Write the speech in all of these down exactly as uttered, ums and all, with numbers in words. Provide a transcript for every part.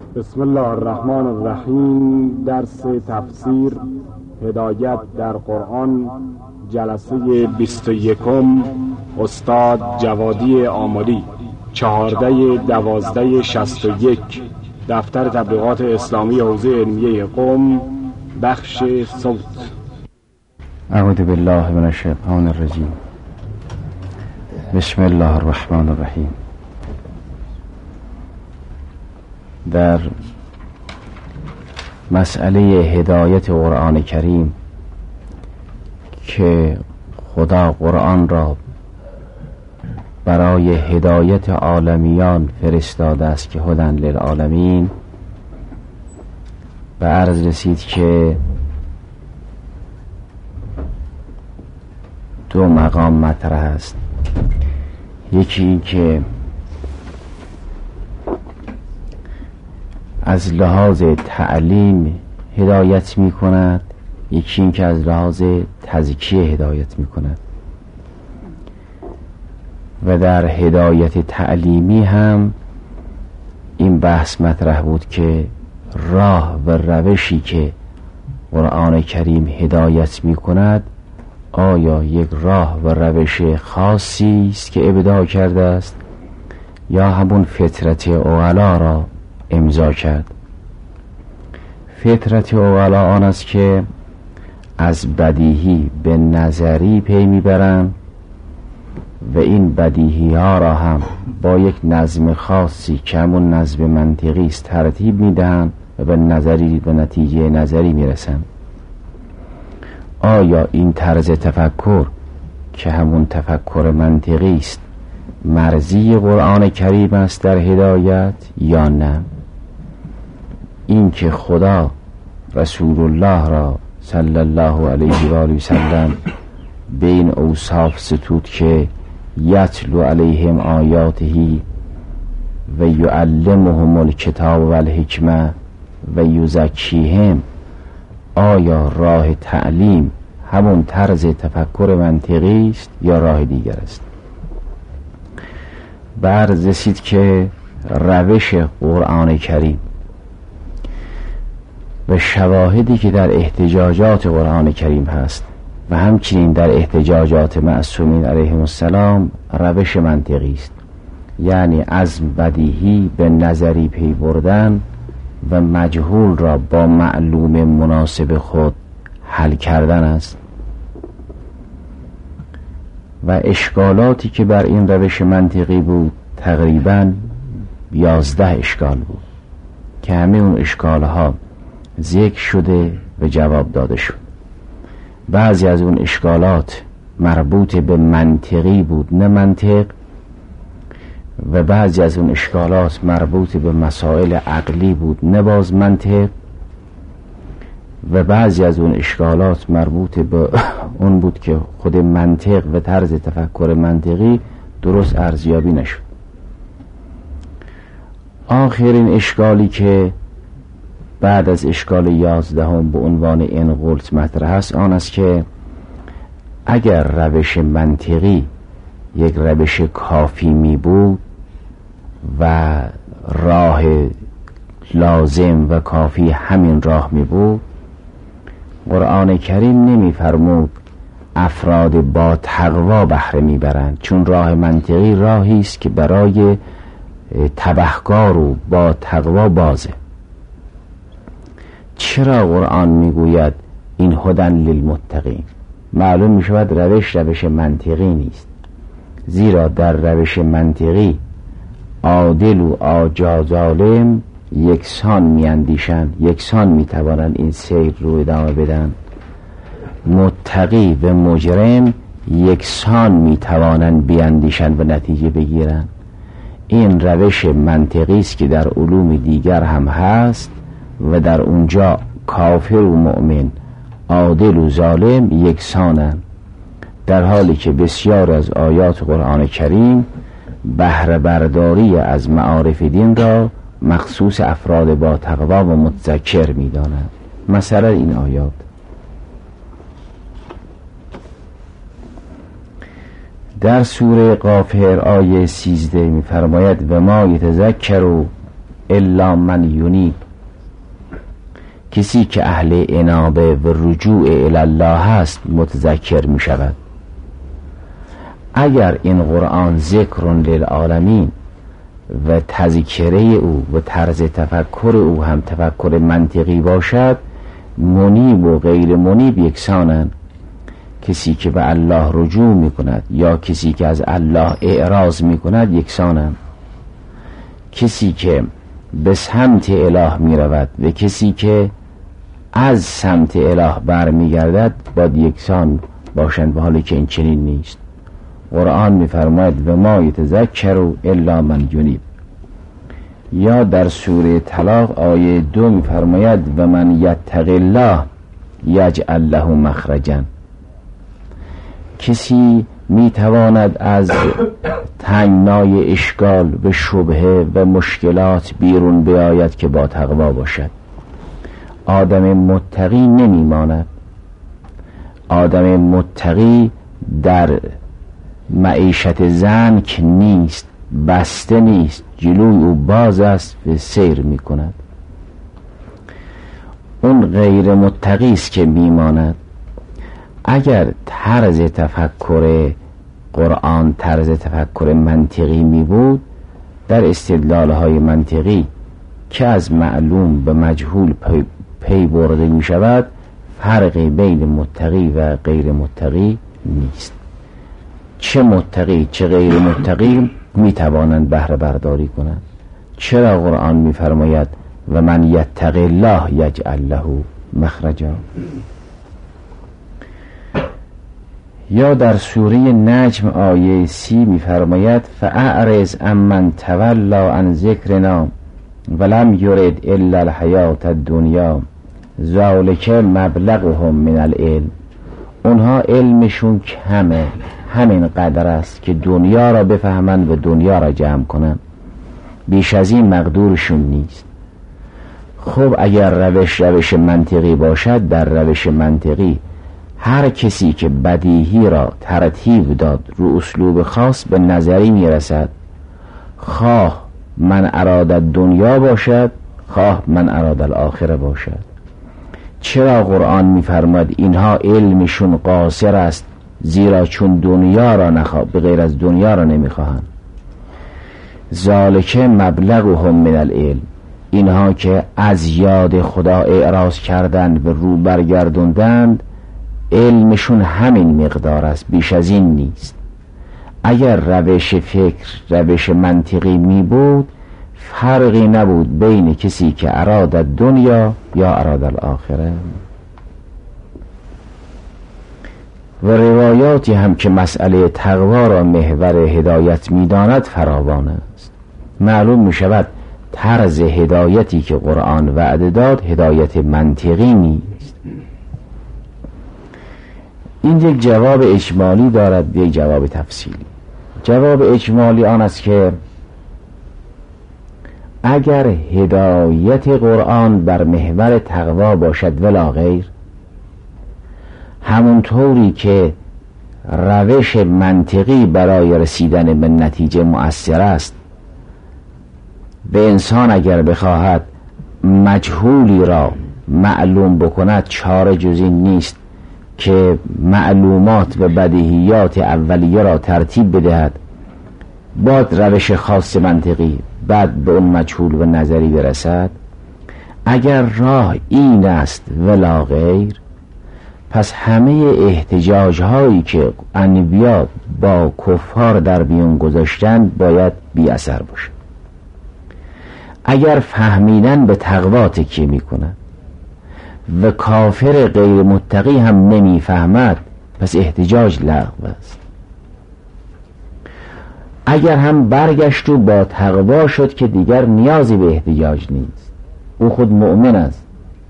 بسم الله الرحمن الرحیم. درس تفسیر هدایت در قرآن، جلسه بیست و یکم، استاد جوادی آملی، چهارده دوازده شصت و یک، دفتر تبلیغات اسلامی حوزه علمیه قم، بخش صوت. اعوذ بالله من الشیطان الرجیم. بسم الله الرحمن الرحیم. در مسئله هدایت قرآن کریم که خدا قرآن را برای هدایت عالمیان فرستاده است که هدی للعالمین، به عرض رسید که دو مقام مطرح است. یکی این که از لحاظ تعلیم هدایت می کند، یکی این که از لحاظ تزکیه هدایت می کند. و در هدایت تعلیمی هم این بحث مطرح بود که راه و روشی که قرآن کریم هدایت می کند آیا یک راه و روش خاصی است که ابداع کرده است یا همون فطرت اوغلا را امضا کرد. فطرت اوغلا آن است که از بدیهی به نظری پی میبرند و این بدیهی ها را هم با یک نظم خاصی که همون نظم منطقی است ترتیب میدهند و به نظری به نتیجه نظری میرسند. آیا این طرز تفکر که همون تفکر منطقی است مرزی قرآن کریم است در هدایت یا نه؟ این که خدا رسول الله را صلی الله علیه و آله و سلم به این اوصاف ستود که یتلو علیهم آیاته و یعلمهم الکتاب و الحکمه و یزکیهم، آیا راه تعلیم همون طرز تفکر منطقی است یا راه دیگر است؟ بعد رسید که روش قرآن کریم و شواهدی که در احتجاجات قرآن کریم هست و همچنین در احتجاجات معصومین علیهم السلام روش منطقی است، یعنی از بدیهی به نظری پی بردن و مجهول را با معلوم مناسب خود حل کردن است. و اشکالاتی که بر این روش منطقی بود تقریباً یازده اشکال بود که همه اون اشکالها ذکر شده و جواب داده شد. بعضی از اون اشکالات مربوط به منطقی بود نه منطق، و بعضی از اون اشکالات مربوط به مسائل عقلی بود نه باز منطق، و بعضی از اون اشکالات مربوط به اون بود که خود منطق و طرز تفکر منطقی درست ارزیابی نشد. آخرین اشکالی که بعد از اشکال یازدهم به عنوان این قلت مطرح است آن است که اگر روش منطقی یک روش کافی می بود و راه لازم و کافی همین راه می بود، قرآن کریم نمی فرمود افراد با تقوا بهره می برند، چون راه منطقی راهی است که برای تبهکار و با تقوا بازه. چرا قرآن میگوید این هدی للمتقین؟ معلوم می شود روش روش منطقی نیست، زیرا در روش منطقی عادل و عاجز ظالم یکسان می اندیشند، یکسان می توانند این سیر رو ادامه بدن. متقی و مجرم یکسان می توانند بیاندیشند و نتیجه بگیرند. این روش منطقی است که در علوم دیگر هم هست و در اونجا کافر و مؤمن، عادل و ظالم یکسانند، در حالی که بسیار از آیات قرآن کریم بهره برداری از معارف دین را مخصوص افراد با تقوا و متذکر می دانند. مثلا این آیات: در سوره غافر آیه سیزده می فرماید و ما یتذکر الا من ینیب، کسی که اهل انابه و رجوع الی الله هست متذکر می شود. اگر این قرآن ذکر للعالمین و تذکره او و طرز تفکر او هم تفکر منطقی باشد، منیب و غیر منیب یکسانند. کسی که به الله رجوع می کند یا کسی که از الله اعراض می کند یکسانند. کسی که به سمت اله می رود و کسی که از سمت اله بر می گردد باید یکسان باشند، به حالی که این چنین نیست. قرآن می فرماید و ما یتذکر الا من ینیب. یا در سوره طلاق آیه دو می فرماید و من یتق الله یجعل له مخرجا. کسی می تواند از تنگنای اشکال و شبهه و مشکلات بیرون بیاید که با تقوا باشد. آدم متقی نمی ماند. آدم متقی در معیشت زنک نیست، بسته نیست، جلوی او باز است و سیر می کند. اون غیر متقی است که می ماند. اگر طرز تفکر قرآن طرز تفکر منطقی می بود، در استدلال های منطقی که از معلوم به مجهول پی, پی برده می شود، فرقی بین متقی و غیر متقی نیست. چه متقی چه غیر متقی می توانند بهره برداری کنند. چرا قرآن می فرماید و من یتق الله یجعل له مخرجا؟ یا در سوره نجم آیه سی می فرماید فاعرض عمن تولی عن ذکرنا ولم یرد الا الحیات الدنیا ذلک مبلغهم من العلم. اونها علمشون کمه، همین قدر است که دنیا را بفهمند و دنیا را جمع کنند، بیش از این مقدورشون نیست. خب اگر روش روش منطقی باشد، در روش منطقی هر کسی که بدیهی را ترتیب داد رو اسلوب خاص به نظری میرسد، خواه من اراد دنیا باشد خواه من اراد الاخره باشد. چرا قرآن میفرماید اینها علمشون قاصر است؟ زیرا چون دنیا را نخواه، به غیر از دنیا را نمیخواهند. ذالک مبلغهم من العلم، اینها که از یاد خدا اعراض کردند و رو برگردوندند، علمشون همین مقدار است، بیش از این نیست. اگر روش فکر روش منطقی می بود، فرقی نبود بین کسی که اراد دنیا یا اراد الاخره. و روایاتی هم که مسئله تقوا را محور هدایت می داند فراوان است. معلوم می شود طرز هدایتی که قرآن وعده داد هدایت منطقی نیست. این یک جواب اجمالی دارد، یک جواب تفصیلی. جواب اجمالی آن است که اگر هدایت قرآن بر محور تقوا باشد ولا غیر، همونطوری که روش منطقی برای رسیدن به نتیجه مؤثر است و انسان اگر بخواهد مجهولی را معلوم بکند، چاره جز این نیست که معلومات و بدیهیات اولیه را ترتیب بدهد، بعد روش خاص منطقی، بعد به اون مجهول و نظری برسد. اگر راه این است ولا غیر، پس همه احتجاج هایی که انبیا با کفار در میان گذاشتند باید بی اثر باشد. اگر فهمیدن به تقوا تکیه می کند و کافر غیر متقی هم نمی فهمد، پس احتجاج لغو است. اگر هم برگشت و با تقوا شد که دیگر نیازی به احتجاج نیست، او خود مؤمن است.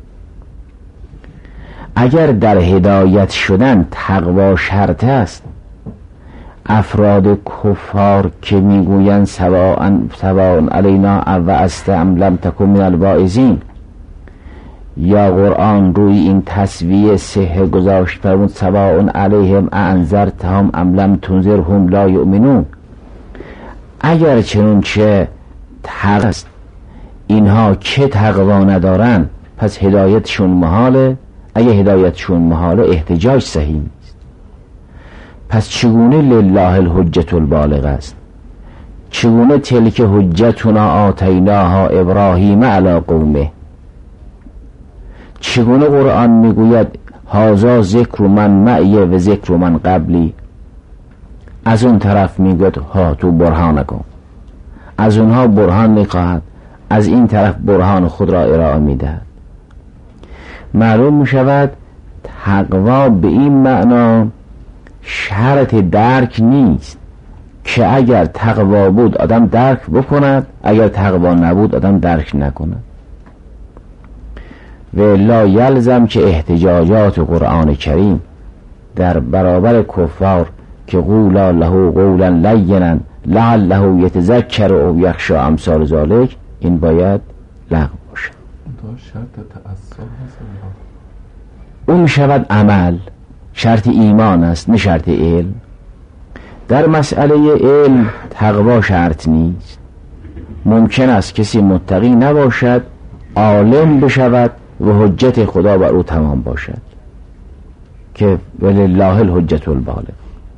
اگر در هدایت شدن تقوا شرط است، افراد کفار که میگویند سواء سواء علینا او است ام لم تکن من الواعظین، یا قرآن روی این تسویه صحه گذاشت فرمود سواء علیهم انذرتهم ام لم تنذرهم لا یؤمنون. اگر چنون چه حق است، اینها که تقوا ندارن پس هدایتشون محاله. اگه هدایتشون محاله احتجاج صحیح نیست. پس چگونه لله الحجة البالغه است؟ چگونه تلک حجتنا آتیناها ابراهیم علی قومه؟ چگونه قرآن میگوید هازا ذکر من معی و ذکر من قبلی؟ از اون طرف میگوید ها تو برهان کن، از اونها برهان میخواهد، از این طرف برهان خود را ارائه میدهد. معلوم میشود تقوا به این معنا شرط درک نیست که اگر تقوا بود آدم درک بکند، اگر تقوا نبود آدم درک نکند. و لا یلزم که احتجاجات قرآن کریم در برابر کفار که قولا له قولا لینا لعله یتذکر او یخشی امثال ذالک، این باید لغو باشد. شرط تأثر هست. اون شود عمل، شرط ایمان است نه شرط علم. در مسئله علم تقوا شرط نیست. ممکن است کسی متقی نباشد، عالم بشود و حجت خدا بر او تمام باشد که ولله الحجة البالغه.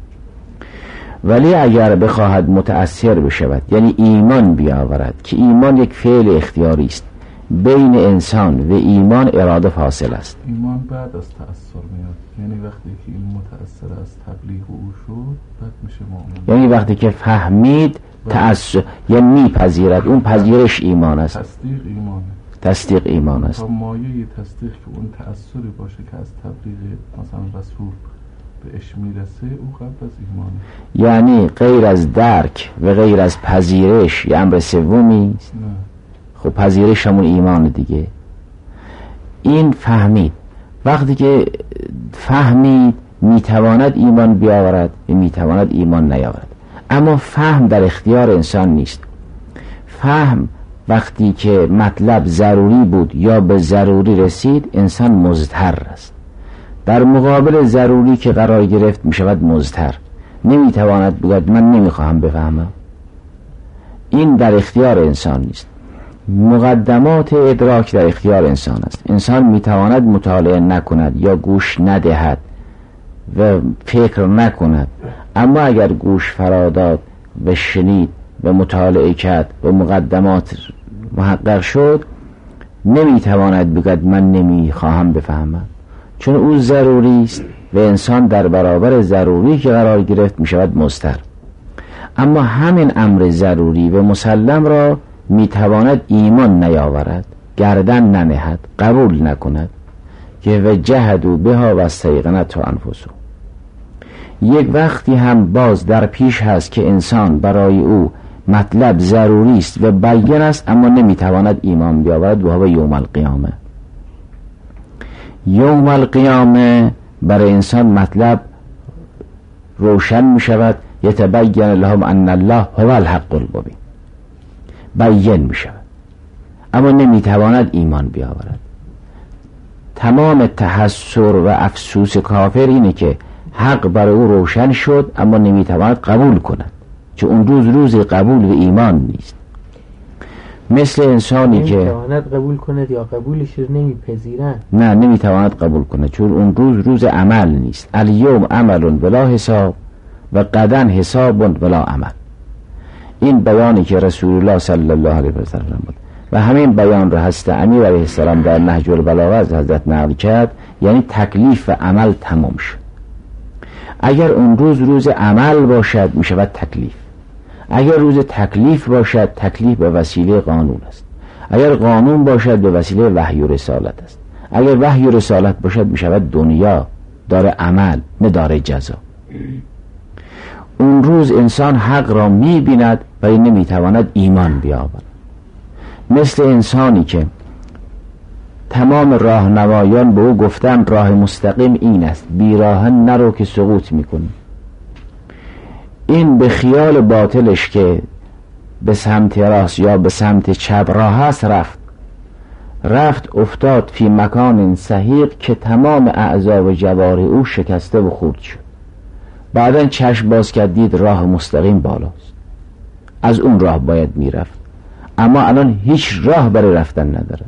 ولی اگر بخواهد متأثر بشود، یعنی ایمان بیاورد که ایمان یک فعل اختیاری است، بین انسان و ایمان اراده فاصل است. ایمان بعد از تأثر میاد، یعنی وقتی که این متأثر از تبلیغ او شد بعد میشه مؤمن. یعنی وقتی که فهمید تأثر، یعنی میپذیرد، اون پذیرش ایمان است. تصدیق ایمانه. تصدیق ایمان است. تا مایه تصدیق که اون تأثری باشه که از تبلیغ مثلا رسول بهش میرسه، او قبل از ایمانه. یعنی غیر از درک و غیر از پذیرش یه امر سومی است. نه. خب پذیرش همون ایمان دیگه. این فهمید، وقتی که فهمید میتواند ایمان بیاورد و میتواند ایمان نیاورد. اما فهم در اختیار انسان نیست. فهم وقتی که مطلب ضروری بود یا به ضروری رسید انسان مضطر است. در مقابل ضروری که قرار گرفت میشود مضطر، نمیتواند بگوید من نمیخواهم بفهمم. این در اختیار انسان نیست. مقدمات ادراک در اختیار انسان است. انسان میتواند مطالعه نکند یا گوش ندهد و فکر نکند، اما اگر گوش فراداد و شنید و مطالعه کرد و مقدمات محقق شد، نمیتواند بگوید من نمیخواهم بفهمم، چون او ضروری است و انسان در برابر ضروری که قرار گرفت میشود مضطر. اما همین امر ضروری و مسلم را میتواند ایمان نیاورد، گردن ننهد، قبول نکند که و جهدوا بها و استیقنتها انفسهم. یک وقتی هم باز در پیش هست که انسان برای او مطلب ضروری است و بیان است، اما نمیتواند ایمان بیاورد، و هو یوم القیامه. یوم القیامه برای انسان مطلب روشن می شود، یتبین لهم ان الله هو الحق المبین، بیان می شود، اما نمیتواند ایمان بیاورد. تمام تحسر و افسوس کافر اینه که حق برای او روشن شد اما نمیتواند قبول کند، چون اون روز روز قبول و ایمان نیست. مثل انسانی که نمیتواند قبول کند یا قبولش رو نمیپذیرند. نه، نمیتواند قبول کند چون اون روز روز عمل نیست. الیوم عمل بلا حساب و غدا حساب بلا عمل. این بیانی که رسول الله صلی الله علیه و سلم بود و همین بیان را حضرت امیر علیه السلام در نهج البلاغه از حضرت نقل کرد، یعنی تکلیف و عمل تمام شد. اگر اون روز روز عمل باشد می شود تکلیف، اگر روز تکلیف باشد تکلیف به وسیله قانون است، اگر قانون باشد به وسیله وحی و رسالت است، اگر وحی و رسالت باشد می شود دنیا دار عمل نه دار جزا. اون روز انسان حق را می بیند ولی نمی تواند ایمان بیاورد. مثل انسانی که تمام راهنمایان به او گفتن راه مستقیم این است، بی راه نرو که سقوط میکنی. این به خیال باطلش که به سمت راست یا به سمت چپ راه است رفت رفت افتاد فی مکان سحیق که تمام اعضا و جوارح او شکسته و خورد شد. بعدن چشم باز کرد دید راه مستقیم بالاست، از اون راه باید میرفت. اما الان هیچ راه برای رفتن ندارد.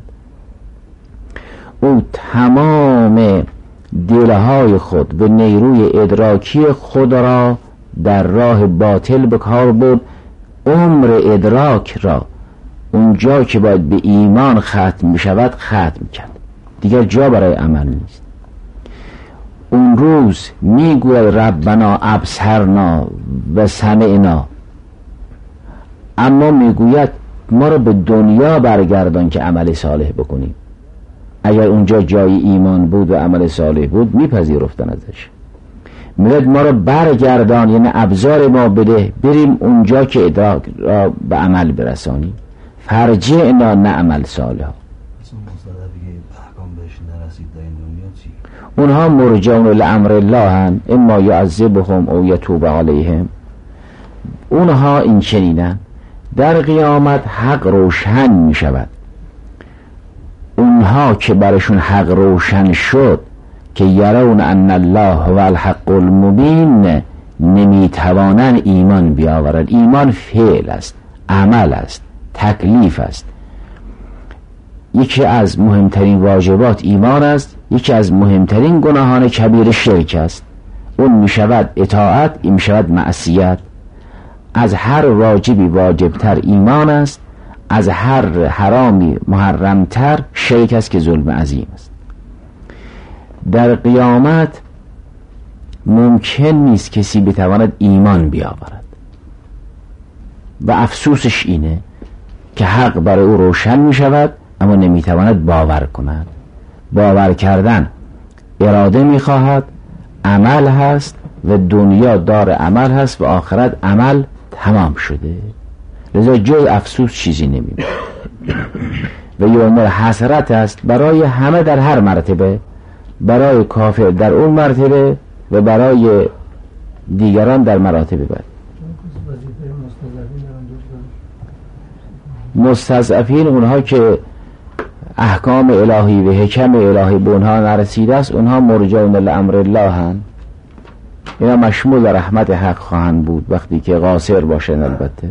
او تمام دلهای خود و نیروی ادراکی خود را در راه باطل به کار برد. عمر ادراک را اونجا که باید به ایمان ختم می شود ختم کرد، دیگر جا برای عمل نیست. اون روز می گوید ربنا ابصرنا و سمعنا، اما می گوید ما را به دنیا برگردان که عمل صالح بکنیم. اگر اونجا جای ایمان بود و عمل صالح بود میپذیرفتن ازش. میگوید ما را برگردان، یعنی ابزار ما بده بریم اونجا که ادراک را به عمل برسانیم. فرجعنا نعمل صالحا. اونها مرجعون لامر الله هن اما یعذبهم او یتوب علیهم. اونها این چنینن. در قیامت حق روشن می شود. اونها که برشون حق روشن شد که یرون ان الله هو الحق المبین، نمی توانن ایمان بیاورند. ایمان فعل است، عمل است، تکلیف است. یکی از مهمترین واجبات ایمان است، یکی از مهمترین گناهان کبیر شرک است. اون می شود اطاعت، این می شود معصیت. از هر واجبی واجبتر ایمان است، از هر حرامی محرمتر شرک است که ظلم عظیم است. در قیامت ممکن نیست کسی بتواند ایمان بیاورد و افسوسش اینه که حق برای او روشن می شود اما نمی تواند باور کند. باور کردن اراده می خواهد، عمل هست و دنیا دار عمل هست و آخرت عمل تمام شده، لذا جای افسوس چیزی نمی‌بینه و یوم حسرت است برای همه در هر مرتبه، برای کافر در اون مرتبه و برای دیگران در مراتب بعد. مستضعفین اونها که احکام الهی و حکم الهی به اونها نرسیده است، اونها مرجعون لامر الله هن. اینا مشمول رحمت حق خواهند بود وقتی که قاصر باشن. البته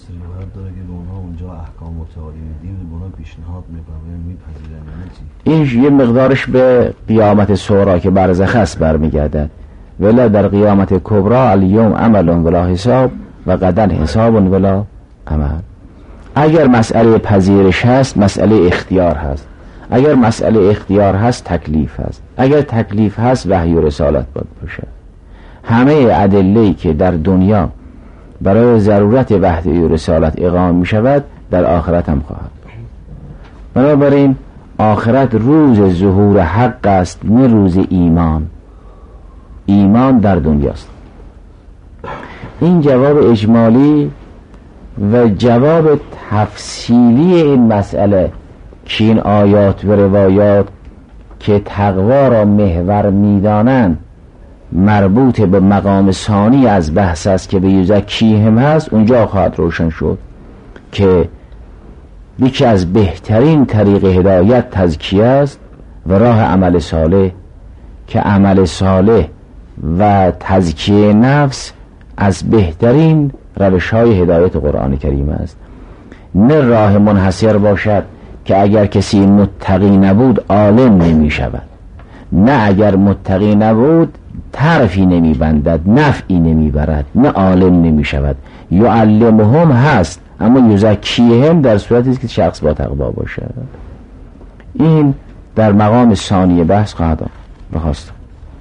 این یه مقدارش به قیامت صغری که برزخ است برمیگردد. ولی در قیامت کبری الیوم عمل ولا حساب و غدا حساب ولا عمل. اگر مسئله پذیرش هست مسئله اختیار هست، اگر مسئله اختیار هست تکلیف هست، اگر تکلیف هست وحی و رسالت باید باشه. همه ادله‌ای که در دنیا برای ضرورت وحی و رسالت اقامه می شود در آخرت هم خواهد. بنابراین آخرت روز ظهور حق است، نه روز ایمان. ایمان در دنیاست. این جواب اجمالی و جواب تفصیلی این مسئله که این آیات و روایات که تقوا را محور می‌دانند مربوط به مقام ثانی از بحث است که به یزکیهم هست، اونجا خواهد روشن شد که یکی از بهترین طریق هدایت تزکیه است و راه عمل صالح، که عمل صالح و تزکیه نفس از بهترین روش های هدایت قرآن کریم است. نه راه منحصر باشد که اگر کسی متقی نبود عالم نمی شود، نه اگر متقی نبود طرفی نمی بندد، نفعی نمی برد، نه عالم نمی شود. یعلمهم هست اما یزکیهم در صورتی است که شخص با تقوا باشد. این در مقام ثانی بحث خواهد بخواستم.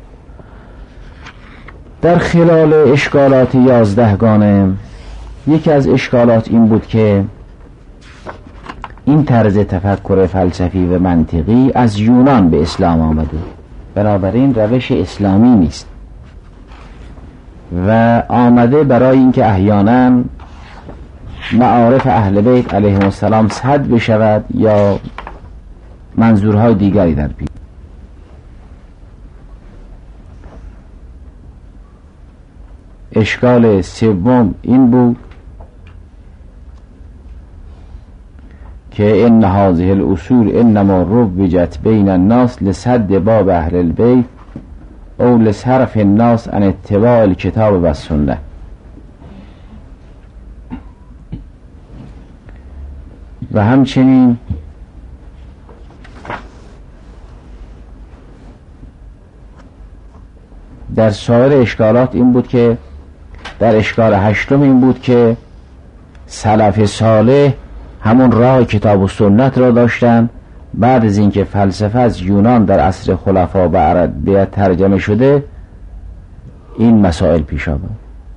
در خلال اشکالات یازدهگانه یکی از اشکالات این بود که این طرز تفکر فلسفی و منطقی از یونان به اسلام آمده، بنابراین روش اسلامی نیست و آمده برای اینکه احیانا معارف اهل بیت علیهم السلام سد بشود یا منظورهای دیگری در پیش. اشکال سوم این بود که ان هذه الاصول انما روجت بین الناس لسد باب اهل البیت او لصرف الناس عن اتباع الکتاب و سنت. و همچنین در سایر اشکالات این بود که در اشکال هشتم این بود که سلف صالح همون راه کتاب و سنت را داشتن. بعد از اینکه فلسفه از یونان در عصر خلفا به عربیت ترجمه شده این مسائل پیش آمد.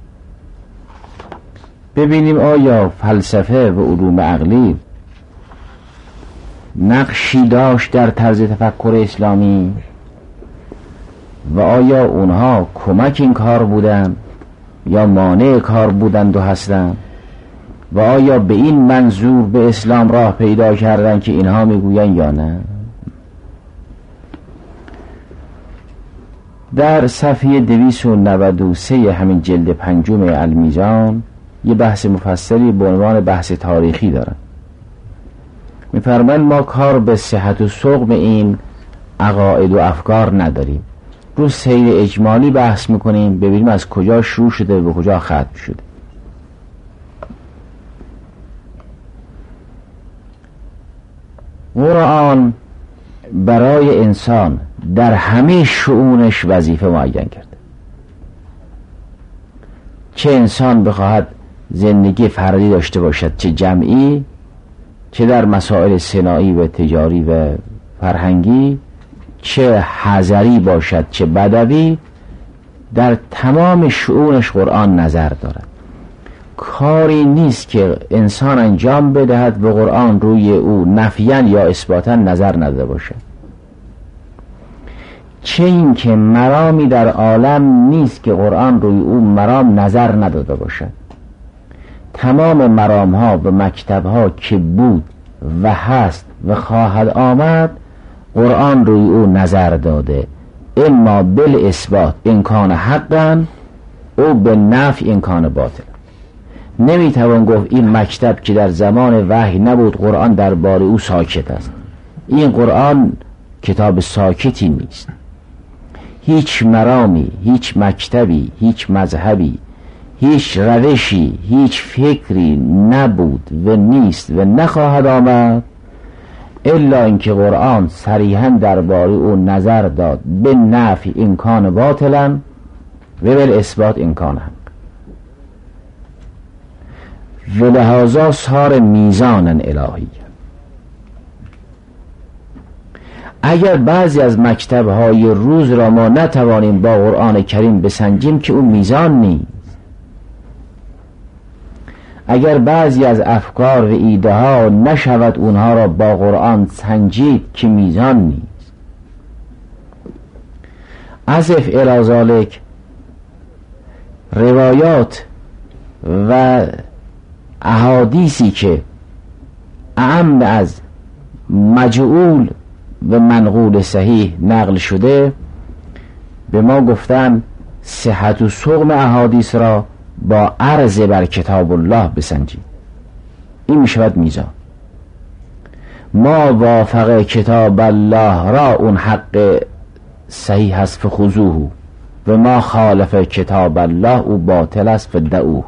ببینیم آیا فلسفه و علوم عقلی نقشی داشت در طرز تفکر اسلامی و آیا اونها کمک این کار بودن یا مانع کار بودند و هستند و آیا به این منظور به اسلام راه پیدا کردن که اینها میگوین یا نه؟ در صفحه دویست و نود و سه همین جلد پنجم المیزان یه بحث مفصلی به عنوان بحث تاریخی دارن. میفرمایند ما کار به صحت و سقم این عقاید و افکار نداریم، رو سیر اجمالی بحث میکنیم ببینیم از کجا شروع شده و به کجا ختم شده. قرآن برای انسان در همه شؤونش وظیفه معین کرده. چه انسان بخواهد زندگی فردی داشته باشد چه جمعی، چه در مسائل صناعی و تجاری و فرهنگی، چه حضری باشد چه بدوی، در تمام شؤونش قرآن نظر دارد. کاری نیست که انسان انجام بدهد به قرآن روی او نفیاً یا اثباتاً نظر نداده باشد. چه این که مرامی در عالم نیست که قرآن روی او مرام نظر نداده باشد. تمام مرام ها و مکتب ها که بود و هست و خواهد آمد قرآن روی او نظر داده، اما بالاثبات امکان حقا او به نفی امکان باطل. نمیتوان گفت این مکتب که در زمان وحی نبود قرآن درباره او ساکت است. این قرآن کتاب ساکتی نیست. هیچ مرامی، هیچ مکتبی، هیچ مذهبی، هیچ روشی، هیچ فکری نبود و نیست و نخواهد آمد الا اینکه قرآن صریحا درباره او نظر داد به نفی امکان باطلا و بالاثبات امکان حق. و لحاظا صار میزانا الهی. اگر بعضی از مکتب‌های روز را ما نتوانیم با قرآن کریم بسنجیم که اون میزان نیست، اگر بعضی از افکار و ایده ها نشود اونها را با قرآن سنجید که میزان نیست. اضف الی ذلک روایات و احادیثی که اعم از مجعول و منقول صحیح نقل شده به ما گفتن صحت و سقم احادیث را با عرض بر کتاب الله بسنجید. این می شود میزان. ما وافق کتاب الله را اون حق صحیح است فخذوه و ما خالف کتاب الله او باطل است فدعوه.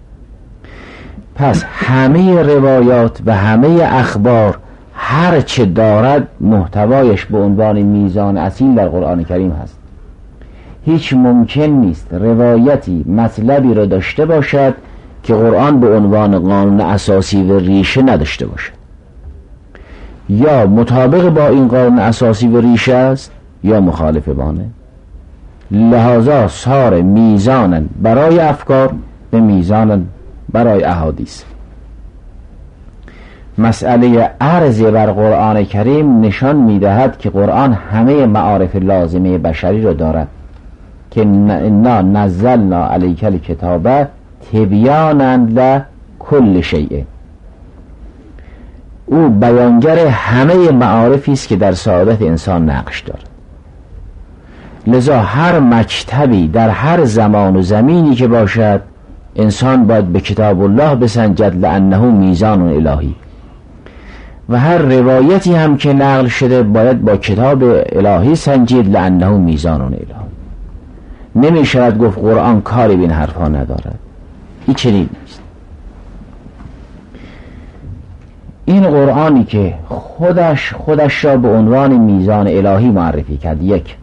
پس همه روایات و همه اخبار هر چه دارد محتوایش به عنوان میزان اصیل در قرآن کریم هست. هیچ ممکن نیست روایتی مطلبی را داشته باشد که قرآن به عنوان قانون اساسی و ریشه نداشته باشد. یا مطابق با این قانون اساسی و ریشه است یا مخالف بانه. لحاظا صار میزانا برای افکار به میزانا برای احادیث. مسئله عرض بر قرآن کریم نشان میدهد که قرآن همه معارف لازمه بشری را دارد که انا نزلنا علیک الکتاب تبیانا لکل شیء. او بیانگر همه معارفی است که در سعادت انسان نقش دارد. لذا هر مکتبی در هر زمان و زمینی که باشد انسان باید به کتاب الله بسنجد لانه میزان الهی، و هر روایتی هم که نقل شده باید با کتاب الهی سنجید لانه میزان الهی. نمی شود گفت قرآن کاری به این حرفا ندارد. این چنین نیست. این قرآنی که خودش خودش را به عنوان میزان الهی معرفی کرد، یک،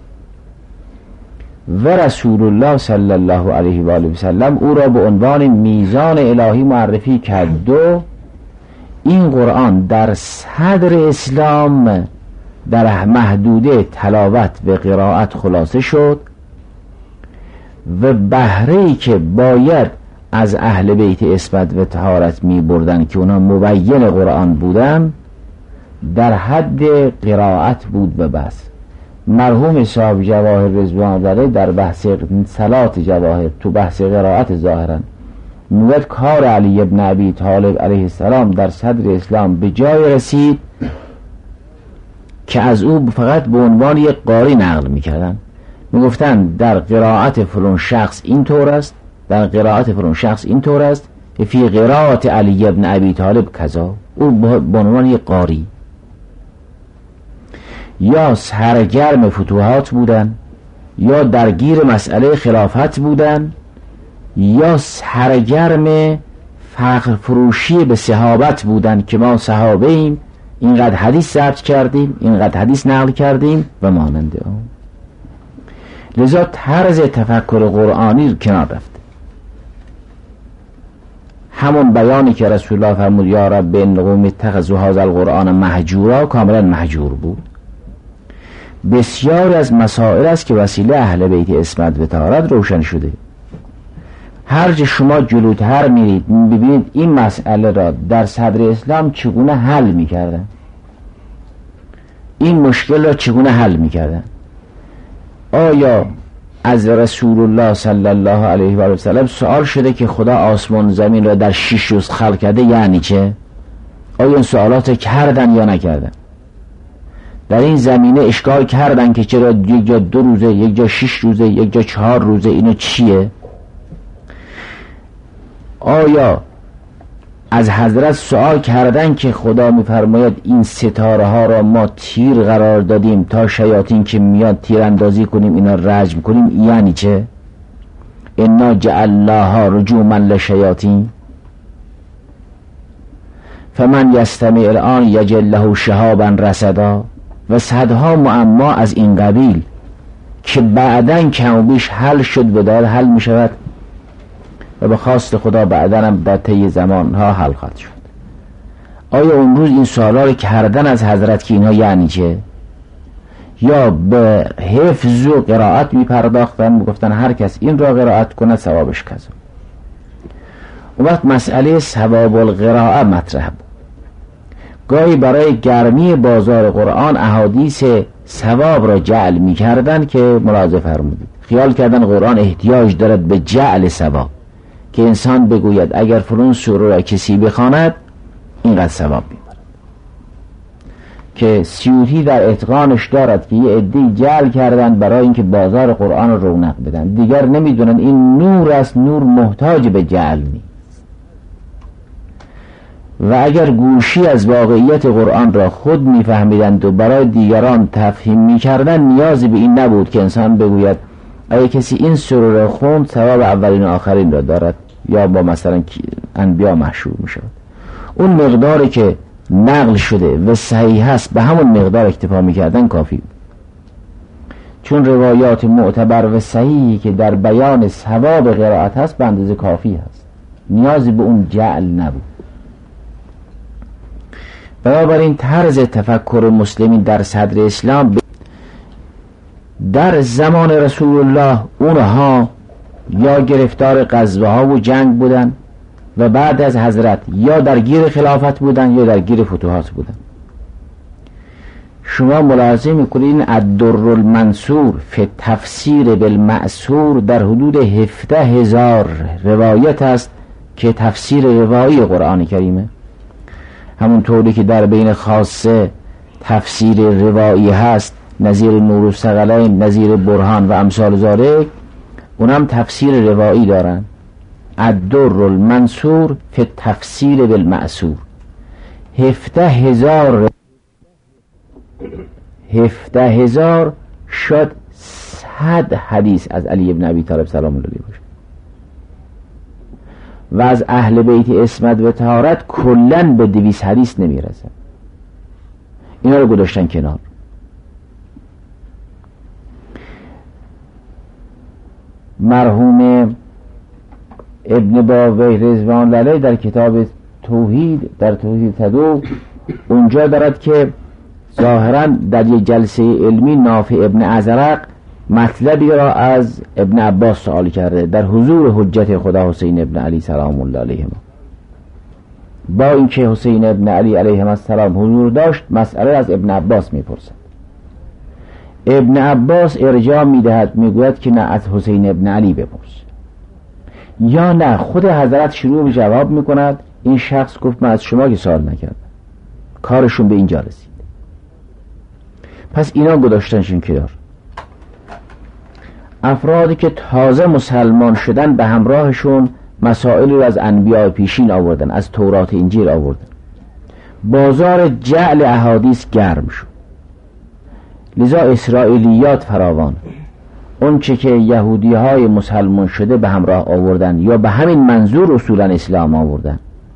و رسول الله صلی الله علیه و آله و سلم او را به عنوان میزان الهی معرفی کرد، دو، این قرآن در صدر اسلام در محدوده تلاوت و قرائت خلاصه شد و بهره‌ای که باید از اهل بیت عصمت و طهارت می بردن که اونا مبین قرآن بودن در حد قرائت بود و بس. مرحوم صاحب جواهر رضوان الله در بحث صلات جواهر تو بحث قرائت ظاهرا میگوید کار علی ابن ابی طالب علیه السلام در صدر اسلام به جای رسید که از او فقط به عنوان یک قاری نقل میکردن، میگفتن در قرائت فلان شخص این طور است، در قرائت فلان شخص این طور است، فی قرائت علی ابن ابی طالب کذا، او به عنوان یک قاری. یا سرگرم فتوحات بودن، یا درگیر مسئله خلافت بودن، یا سرگرم فخر فروشی به صحابت بودن که ما صحابه ایم، اینقدر حدیث ثبت کردیم، اینقدر حدیث نقل کردیم و مانند آن. لذا طرز تفکر قرآنی کنار رفته. همون بیانی که رسول الله فرمود یا رب ان قوم اتخذوا هذا القرآن مهجورا کاملا مهجور بود. بسیار از مسائل است که وسیله اهل بیت عصمت و طهارت روشن شده. هر جا شما جلوتر میرید ببینید این مسئله را در صدر اسلام چگونه حل میکردن، این مشکل را چگونه حل میکردن. آیا از رسول الله صلی الله علیه و سلم سوال شده که خدا آسمان زمین را در شش روز خلق کرده یعنی چه؟ آیا این سوالات کردن یا نکردن؟ در این زمینه اشکال کردن که چرا یک جا دو روزه، یک جا شش روزه، یک جا چهار روزه، اینو چیه؟ آیا از حضرت سوال کردن که خدا میفرماید این ستاره ها را ما تیر قرار دادیم تا شیاطین که میاد تیر اندازی کنیم اینا رجم کنیم یعنی چه؟ انا جعلناها رجوما للشیاطین فمن یستمع الان یجد له شهابا رصدا و صدها معما از این قبیل که بعداً کم و بیش حل شد و دار حل می شود و به خواست خدا بعداً هم در طی زمان ها حل خواهد شد. آیا اون روز این سوالا رو کردن از حضرت که اینها یعنی چه؟ یا به حفظ و قرائت می پرداختن می گفتن هر کس این را قرائت کنه ثوابش کذا. اون وقت مسئله ثواب القراءه مطرح بود. گاهی برای گرمی بازار قرآن احادیث ثواب را جعل می کردن که ملاحظه فرمودید، خیال کردن قرآن احتیاج دارد به جعل ثواب که انسان بگوید اگر فلان سوره را کسی بخواند اینقدر ثواب میبرد، که سیوطی در اتقانش دارد که یه عده‌ای جعل کردن برای اینکه بازار قرآن را رونق بدن، دیگر نمیدونن این نور است، نور محتاج به جعل نیست. و اگر گوشی از واقعیت قرآن را خود میفهمیدند و برای دیگران تفهیم میکردند نیازی به این نبود که انسان بگوید اگه کسی این سوره را خوند ثواب اولین و آخرین را دارد یا با مثلا انبیا محشور میشود. اون مقداری که نقل شده و صحیح هست به همون مقدار اکتفا میکردن کافی بود، چون روایات معتبر و صحیحی که در بیان ثواب قرائت هست به اندازه کافی هست، نیازی به اون جعل نبود. بنابراین طرز تفکر مسلمین در صدر اسلام در زمان رسول الله اونها یا گرفتار غزوه ها و جنگ بودن و بعد از حضرت یا درگیر خلافت بودن یا درگیر فتوحات بودن. شما ملاحظه میکنید الدر المنصور فی تفسیر بالمأثور در حدود هفده هزار روایت است که تفسیر روایی قرآن کریمه، همونطوری که در بین خاصه تفسیر روایی هست نظیر نور الثقلین، نظیر برهان و امثال ذالک، اونم تفسیر روایی دارن. الدر المنصور فی تفسیر بالمأثور، هفده هزار هفده هزار شد صد حدیث از علی ابن ابی طالب سلام الله علیه باشه. و از اهل بیت عصمت و طهارت کلن به دویست حدیث نمیرسن. اینا رو گذاشتن کنار. مرحوم ابن باوی رضوان الله در کتاب توحید، در توحید تدو، اونجا دارد که ظاهرا در یک جلسه علمی نافع ابن ازرق مطلبی را از ابن عباس سوال کرده در حضور حجت خدا حسین ابن علی سلام الله علیهما. با اینکه حسین ابن علی علیه السلام حضور داشت، مسئله از ابن عباس میپرسد. ابن عباس ارجاع میدهد، میگوید که نه، از حسین ابن علی بپرس. یا نه، خود حضرت شروع به جواب میکند. این شخص گفت من از شما که سوال نکردم. کارشون به اینجا رسید. پس اینا گذاشتنشون کنار. افرادی که تازه مسلمان شدن به همراهشون مسائلی رو از انبیاء پیشین آوردن، از تورات انجیل آوردن. بازار جعل احادیث گرم شد، لذا اسرائیلیات فراوان. اون چه که یهودی های مسلمان شده به همراه آوردن یا به همین منظور اصولا اسلام آوردن.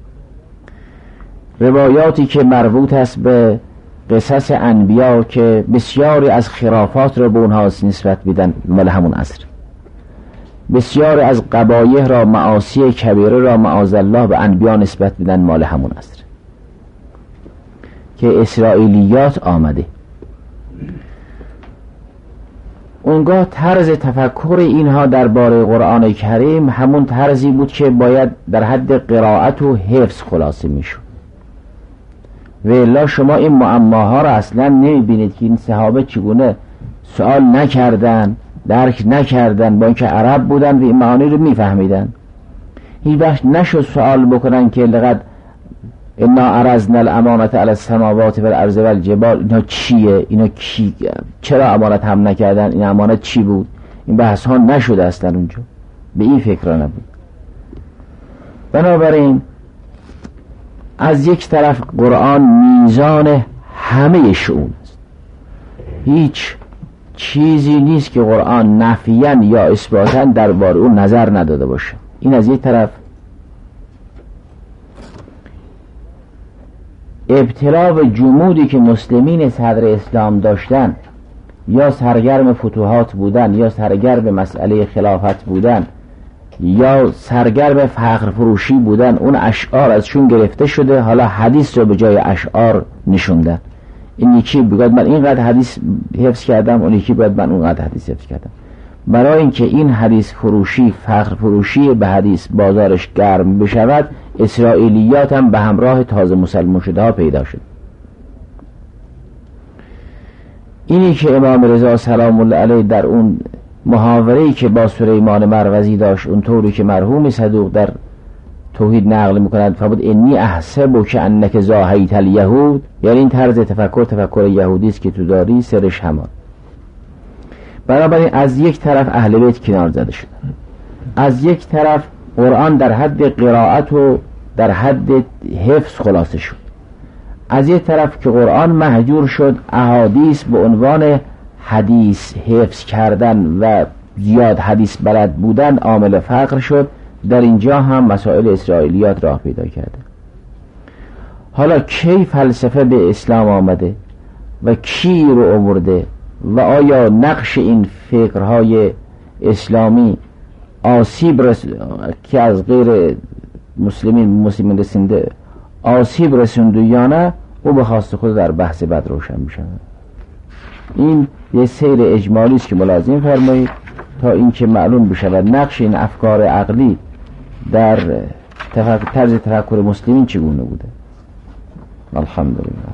روایاتی که مربوط است به قصص انبیا که بسیاری از خرافات را به اونها نسبت بدن، مال همون عصر. بسیاری از قبایح را، معاصی کبیره را معاذالله به انبیا نسبت بدن، مال همون عصر که اسرائیلیات آمده. اونگاه طرز تفکر اینها درباره قرآن کریم همون طرزی بود که باید در حد قرائت و حفظ خلاصه میشد. و الا شما این معماها را اصلا نمیبینید که این صحابه چگونه سوال نکردن، درک نکردن، با اینکه عرب بودن و این معانی رو میفهمیدن. هیچ وقت نشد سوال بکنن که لقد انا عرضنا الامانت علی السماوات والارض والجبال، اینا چیه؟ اینا کی؟ چرا امانت هم نکردن؟ این امانت چی بود؟ این بحث ها نشده اصلا اونجا، به این فکر نبود. بنابراین از یک طرف قرآن میزان همه شؤون است، هیچ چیزی نیست که قرآن نفیاً یا اثباتاً درباره اون نظر نداده باشه. این از یک طرف. ابتلا به جمودی که مسلمین صدر اسلام داشتن، یا سرگرم فتوحات بودن، یا سرگرم مسئله خلافت بودن، یا سرگرم فقر فروشی بودن، اون اشعار ازشون گرفته شده، حالا حدیث رو به جای اشعار نشوندن. این یکی بگوید من اینقدر حدیث حفظ کردم، اون یکی بگوید من اونقدر حدیث حفظ کردم. برای اینکه این حدیث فروشی، فقر فروشی به حدیث بازارش گرم بشود، اسرائیلیات هم به همراه تازه مسلمان شده ها پیدا شد. اینی که امام رضا سلام الله علیه در اون محاوره‌ای که با سلیمان مروزی داشت، اون طوری که مرحوم صدوق در توحید نقل میکند، فرمود انی احسب که انک زاهیت الیهود، یعنی این طرز تفکر تفکر یهودی است که تو داری، سرش همان. بنابراین از یک طرف اهل بیت کنار زده شد، از یک طرف قرآن در حد قرائت و در حد حفظ خلاصه شد، از یک طرف که قرآن مهجور شد، احادیث به عنوان حدیث حفظ کردن و زیاد حدیث بلد بودن عامل فقر شد. در اینجا هم مسائل اسرائیلیات راه پیدا کرده. حالا کی فلسفه به اسلام آمده و کی رو آورده و آیا نقش این فکرهای اسلامی آسیب رس... که از غیر مسلمین مسلمین رسنده آسیب رسونده یا نه، او به خواست خود در بحث بعد روشن میشه. این یه سیر اجمالی است که ملازم فرمایید تا اینکه معلوم بشود نقش این افکار عقلی در تفکر طرز تفکر مسلمین چگونه بوده. الحمدلله.